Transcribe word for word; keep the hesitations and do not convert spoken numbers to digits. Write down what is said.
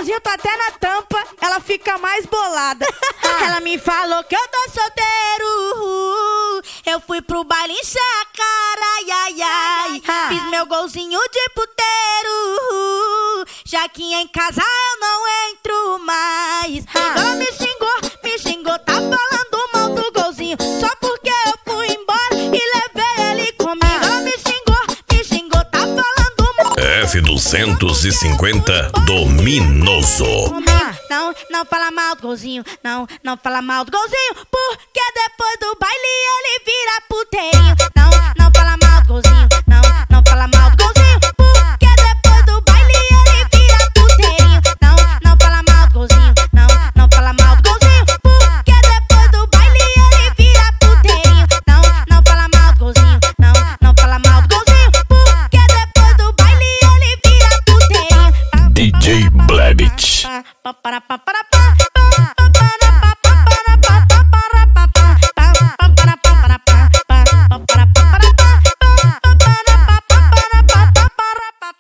golzinho tá até na tampa, ela fica mais bolada. Ela me falou que eu tô solteiro, eu fui pro baile encher a cara, ai, ai, ai. Fiz meu golzinho de puteiro, já que em casa eu não entro mais. Ela me xingou, me xingou, tá falando mal do golzinho, só porque eu fui embora e levei ele comigo. Ela me xingou, me xingou, tá falando mal. F duzentos e cinquenta Dominoso. Não, não fala mal do golzinho, não, não fala mal do golzinho, porque depois do baile ele vira puteirinho. Não, não fala mal do golzinho, não, não fala mal do golzinho, porque depois do baile ele vira puteirinho. Não, não fala mal do golzinho, não, não fala mal do golzinho, porque depois do baile ele vira puteirinho. Não, não fala mal do golzinho, não, não fala mal do golzinho, porque depois do baile ele vira puteirinho. D J Blebit. Pa, pa, para, pa, para, pa.